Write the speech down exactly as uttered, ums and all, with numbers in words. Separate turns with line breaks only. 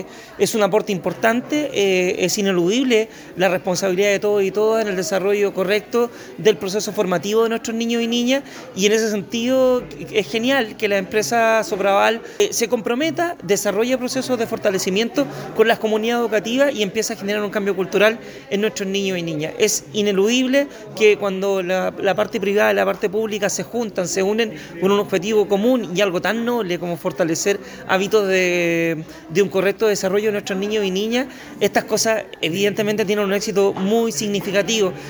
Es un aporte importante, eh, es ineludible la responsabilidad de todos y todas en el desarrollo correcto del proceso formativo de nuestros niños y niñas, y en ese sentido es genial que la empresa Sopraval eh, se comprometa, desarrolle procesos de fortalecimiento con las comunidades educativas y empiece a generar un cambio cultural en nuestros niños y niñas. Es ineludible que cuando la, la parte privada y la parte pública se juntan, se unen con un objetivo común y algo tan noble como fortalecer hábitos de, de un correcto desarrollo de nuestros niños y niñas, estas cosas evidentemente tienen un éxito muy significativo.